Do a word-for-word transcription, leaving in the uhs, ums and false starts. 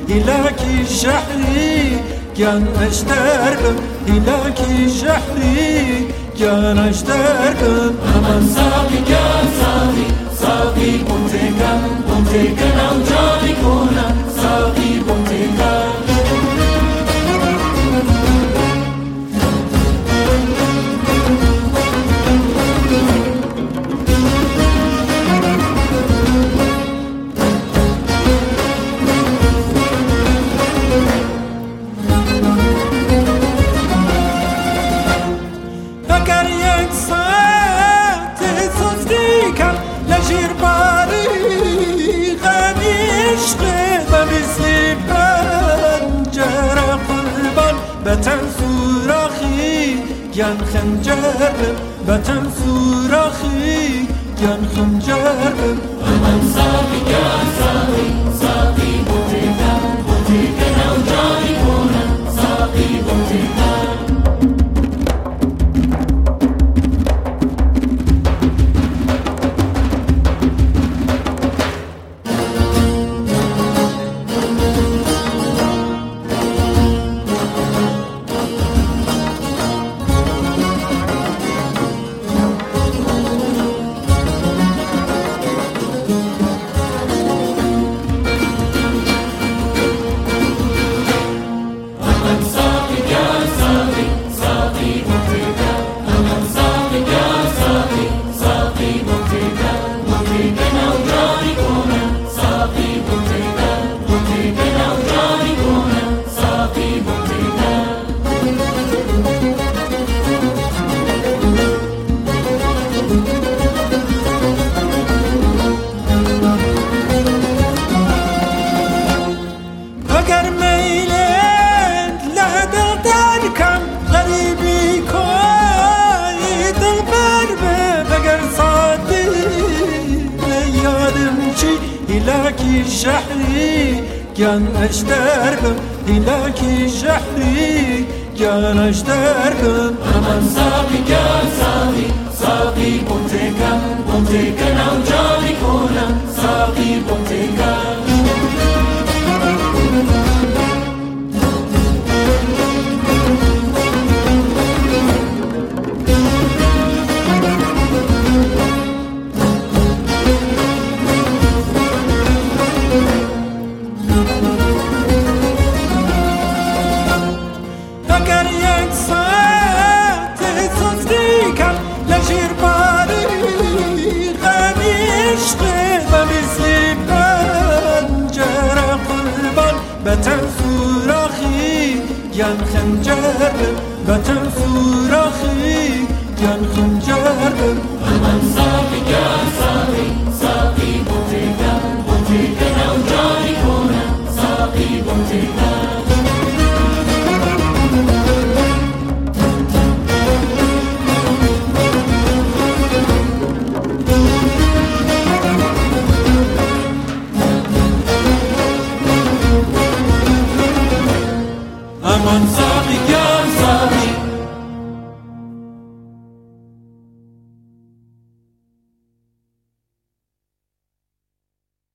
هلاكي شحري كان اشتركم هلاكي شحري كان اشتركم أمن ساقي كان ساقي ساقي بوتيكا بوتيكا ناو جاني كونا ساقي بوتيكا لجير باري غميش غيبة مثل بنجرة قربان بتن سوراخي كان خنجر بتن سوراخي كان خنجر أمن ساقي كان ساقي ساقي بوتيكا بوتيكا ناو جاني كونا ساقي بوتيكا اگر میلند لدل ترکم غریبی کنی دل بر بگر صادی یادم چی هلاکی شحری كان اشتركم هلاكي شحري كان اشتركم أمن ساقي كان ساقي ساقي بوتيكا بوتيكا ناو جاني كونا ساقي بوتيكا اگر یک ساعت تصدیقم لجیر باری غمیش و مثل پنجره قربان بتن سوراخی گن خنجر بتن سوراخی گن خنجر